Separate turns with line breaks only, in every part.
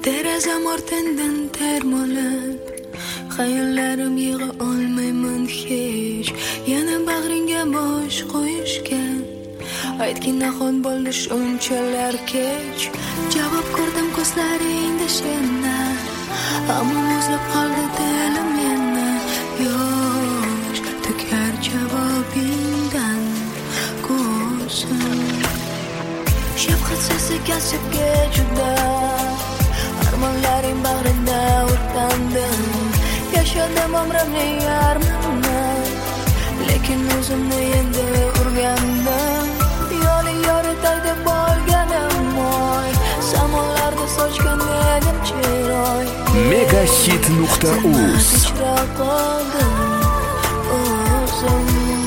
Derazam ortidan termolib, xayollarim yig'a olmayman hech. Yana bag'ringga bosh qo'yishga aytgin nahot bo'ldi shunchalar kech. Javob ko'rdim ko'zlaringda seni, ammo muzlab qoldi dilim yana. Yosh to'kar javobingdan ko'zim. Shafqatsiz kasbga juda, armonlaring bag'rida o'rtandim. Yashadim umrimning yarmini, lekin o'zimni endi urgandim. Yo'ling yoritay deb olganim oy, samolarda sochgan edim chiroy.
Megahit.uz
Kechira qoldim o'zim.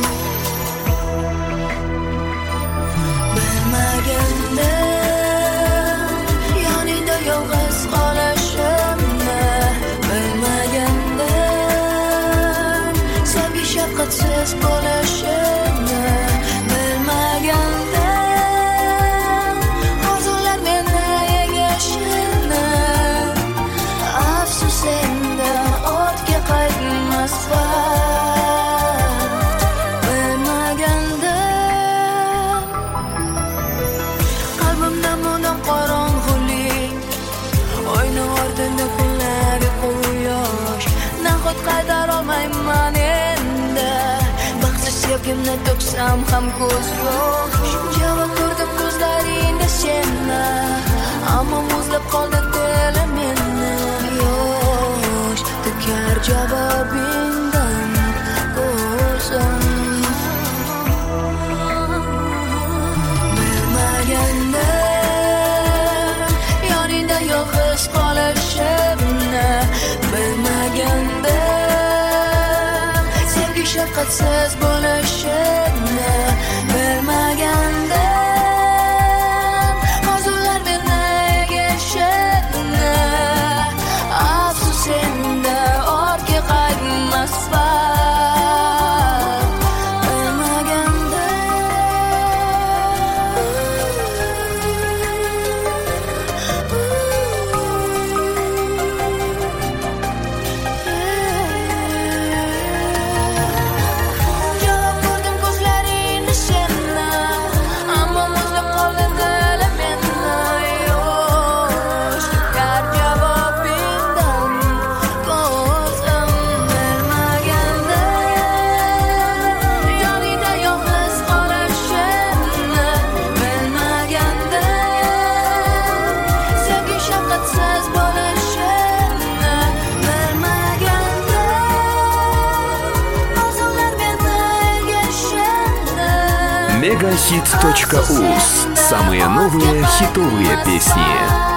Bilmaganda yoningda yolg'iz qolishimni, bilmaganda sevgi shafqatsiz bo'lishimni, bilmaganda orzular meni egashini, afsus endi ortga qaytmas vaqt. Bilmaganda qalbimda mundoq qorong'ulik, oyna ortida kunlari quyosh. Nahot qaytarolmayman endi, baxtsiz sevgimni to'ksam ham ko'z yosh. Javob ko'rdim ko'zlaringda seni, ammo muzlab qoldi dilim meni. Yosh to'kar javobingdan ko'zim. Bilmaganda yoningda yolg'iz qolishimni, bilmaganda sevgi shafqatsiz bo'lishimni, bilmaganda orzular meni egashini, afsus endi ortga qaytmas vaqt. Bilmaganda javob ko'rdim ko'zlaringda seni, ammo muzlab qoldi dilim meni. Yosh to'kar javobingdan ko'zim. Bilmaganda yoningda yolg'iz qolishimni, bilmaganda sevgi shafqatsiz bo'lishimni, bilmaganda orzular meni egashini.
Megahit.uz. Самые новые хитовые песни.